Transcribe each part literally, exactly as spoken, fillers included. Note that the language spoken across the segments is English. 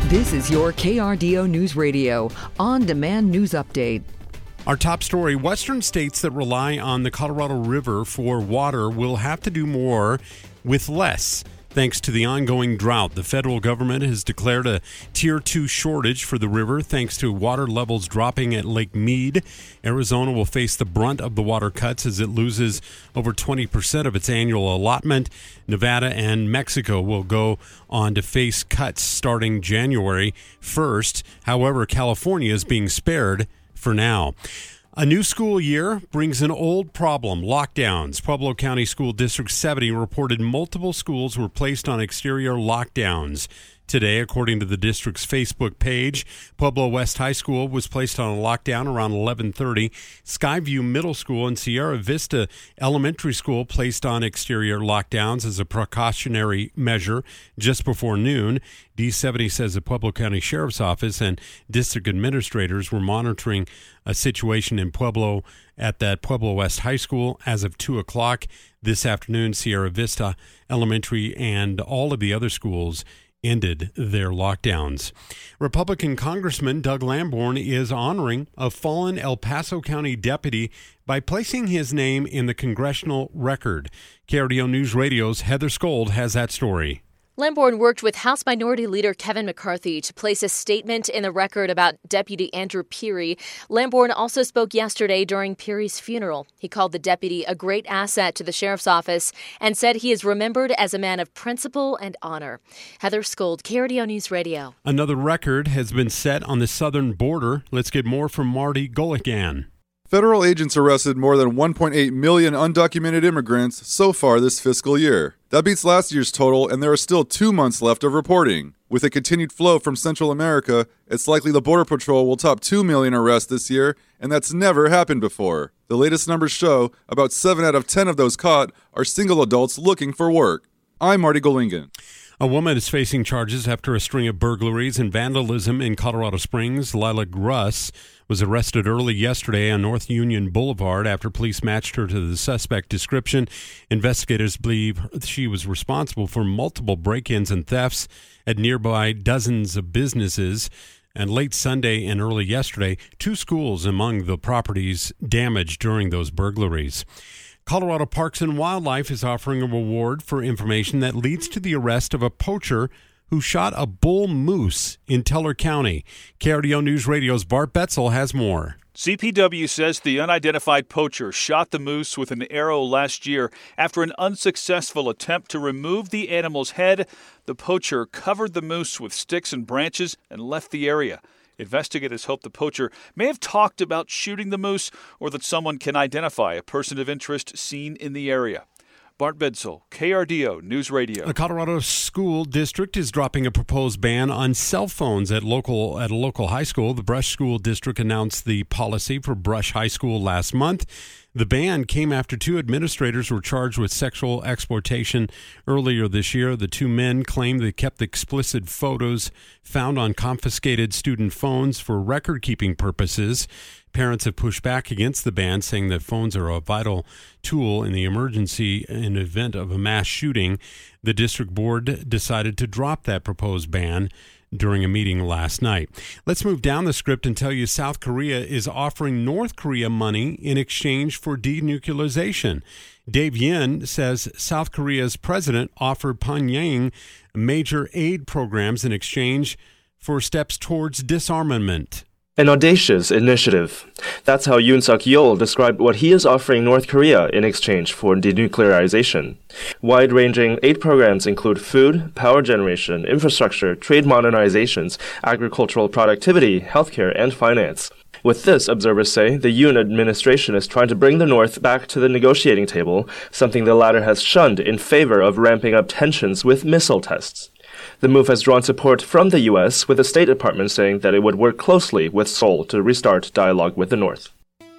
This is your K R D O News Radio on-demand news update. Our top story, Western states that rely on the Colorado River for water will have to do more with less. Thanks to the ongoing drought, the federal government has declared a Tier two shortage for the river thanks to water levels dropping at Lake Mead. Arizona will face the brunt of the water cuts as it loses over twenty percent of its annual allotment. Nevada and Mexico will go on to face cuts starting January first. However, California is being spared for now. A new school year brings an old problem, lockdowns. Pueblo County School District seventy reported multiple schools were placed on exterior lockdowns today, according to the district's Facebook page. Pueblo West High School was placed on a lockdown around eleven thirty. Skyview Middle School and Sierra Vista Elementary School placed on exterior lockdowns as a precautionary measure just before noon. D seventy says the Pueblo County Sheriff's Office and district administrators were monitoring a situation in Pueblo at that Pueblo West High School as of two o'clock this afternoon. Sierra Vista Elementary and all of the other schools ended their lockdowns. Republican Congressman Doug Lamborn is honoring a fallen El Paso County deputy by placing his name in the congressional record. K R D O News Radio's Heather Skold has that story. Lamborn worked with House Minority Leader Kevin McCarthy to place a statement in the record about Deputy Andrew Peary. Lamborn also spoke yesterday during Peary's funeral. He called the deputy a great asset to the sheriff's office and said he is remembered as a man of principle and honor. Heather Skold, K R D O News Radio. Another record has been set on the southern border. Let's get more from Marty Goligan. Federal agents arrested more than one point eight million undocumented immigrants so far this fiscal year. That beats last year's total, and there are still two months left of reporting. With a continued flow from Central America, it's likely the Border Patrol will top two million arrests this year, and that's never happened before. The latest numbers show about seven out of ten of those caught are single adults looking for work. I'm Marty Golingen. A woman is facing charges after a string of burglaries and vandalism in Colorado Springs. Lila Gruss was arrested early yesterday on North Union Boulevard after police matched her to the suspect description. Investigators believe she was responsible for multiple break-ins and thefts at nearby dozens of businesses. And late Sunday and early yesterday, two schools among the properties damaged during those burglaries. Colorado Parks and Wildlife is offering a reward for information that leads to the arrest of a poacher who shot a bull moose in Teller County. K R D O News Radio's Bart Betzel has more. C P W says the unidentified poacher shot the moose with an arrow last year. After an unsuccessful attempt to remove the animal's head, the poacher covered the moose with sticks and branches and left the area. Investigators hope the poacher may have talked about shooting the moose or that someone can identify a person of interest seen in the area. Bart Betzel, K R D O News Radio. A Colorado school district is dropping a proposed ban on cell phones at local at a local high school. The Brush School District announced the policy for Brush High School last month. The ban came after two administrators were charged with sexual exploitation earlier this year. The two men claimed they kept explicit photos found on confiscated student phones for record-keeping purposes. Parents have pushed back against the ban, saying that phones are a vital tool in the emergency in the event of a mass shooting. The district board decided to drop that proposed ban during a meeting last night. Let's move down the script and tell you South Korea is offering North Korea money in exchange for denuclearization. Dave Yin says South Korea's president offered Pyongyang major aid programs in exchange for steps towards disarmament. An audacious initiative. That's how Yoon Suk-yeol described what he is offering North Korea in exchange for denuclearization. Wide-ranging aid programs include food, power generation, infrastructure, trade modernizations, agricultural productivity, healthcare, and finance. With this, observers say, the Yoon administration is trying to bring the North back to the negotiating table, something the latter has shunned in favor of ramping up tensions with missile tests. The move has drawn support from the U S, with the State Department saying that it would work closely with Seoul to restart dialogue with the North.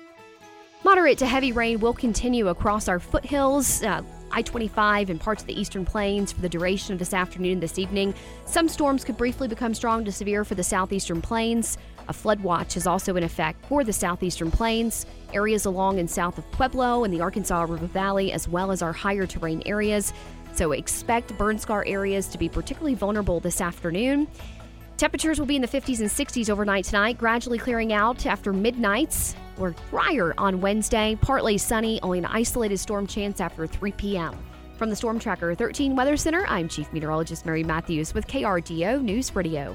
Moderate to heavy rain will continue across our foothills, uh, I twenty-five and parts of the eastern plains for the duration of this afternoon and this evening. Some storms could briefly become strong to severe for the southeastern plains. A flood watch is also in effect for the southeastern plains, areas along and south of Pueblo and the Arkansas River Valley, as well as our higher terrain areas. So expect burn scar areas to be particularly vulnerable this afternoon. Temperatures will be in the fifties and sixties overnight tonight, gradually clearing out after midnights or drier on Wednesday. Partly sunny, only an isolated storm chance after three p.m. From the Storm Tracker thirteen Weather Center, I'm Chief Meteorologist Mary Matthews with K R D O News Radio.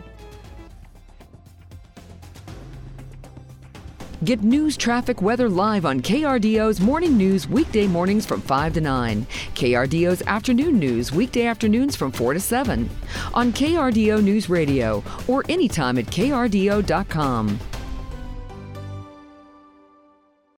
Get news, traffic, weather live on K R D O's Morning News weekday mornings from five to nine. K R D O's Afternoon News weekday afternoons from four to seven. On K R D O News Radio or anytime at K R D O dot com.